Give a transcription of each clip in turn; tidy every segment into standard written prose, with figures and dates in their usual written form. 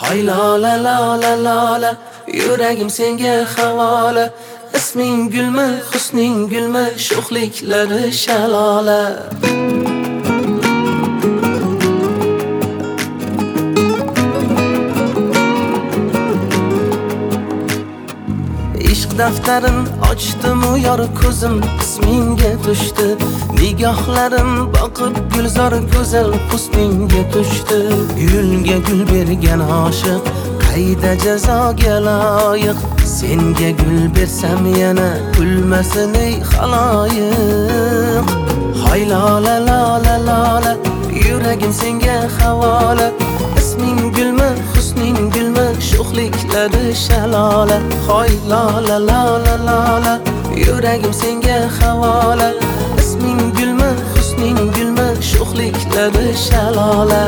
Hay lola lola lola, yuragim senga havola. Isming gulmi, husning gulmi, sho'xliklari shalola. Ishq daftarim ochdim u yor ko'zim ismingga tushdi. Nigohlarim boqib gulzor go'zal husningga tushdi. Gulga gul bergan oshiq qayda jazoga loyiq. Senga gul bersam yana gulmasin ey xaloyiq. Hay lola lola lola, yuragim senga havola. Isming gulmi, husning gulmi, sho'xliklari shalola. Hay lola lola lola, yuragim senga havola. Isming gulmi, husning gulmi, sho'xliklari shalola.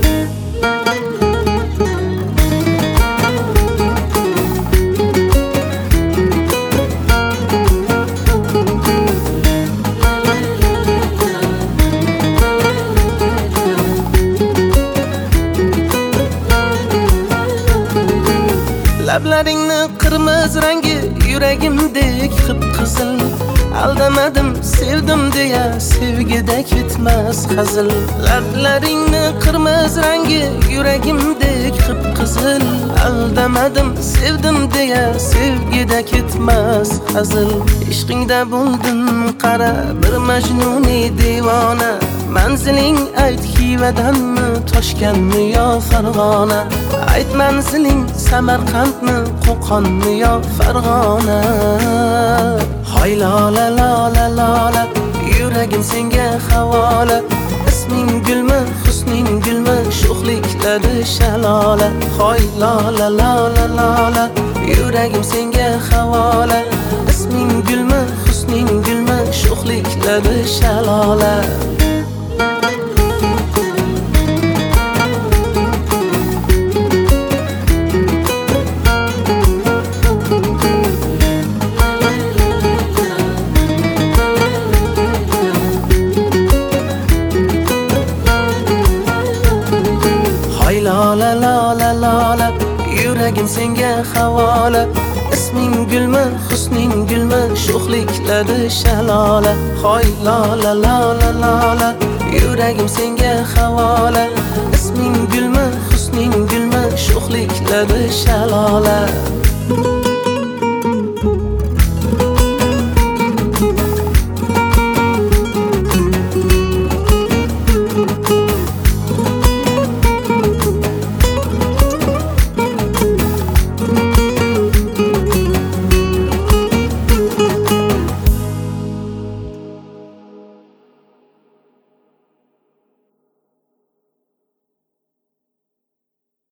Lablaringni qirmiz rangi yuragimdek qip-qizil. Aldamadim, sevdim deya sevgida ketmas hazil. Lablaringni qirmiz rangi yuragimdek qip-qizil. Aldamadim, sevdim deya sevgida ketmas hazil. Ishqingda bo'ldim qara bir majnuni devona. Manziling ayt Xivadanmi, Toshkentmi yo Farg'ona. Ayt manziling Samarqandmi, Qo'qonmi yo Farg'ona. Hay lola lola lola, yuragim senga havola. Isming gulmi, husning gulmi, sho'xliklari shalola. Hay lola lola lola, yuragim senga havola. Isming gulmi, husning gulmi, sho'xliklari shalola. Hay lola lola lola, yuragim senga havola. Isming gulmi, husning gulmi, sho'xliklari shalola. Hay lola lola lola, yuragim senga havola. Isming gulmi, husning gulmi, sho'xliklari shalola.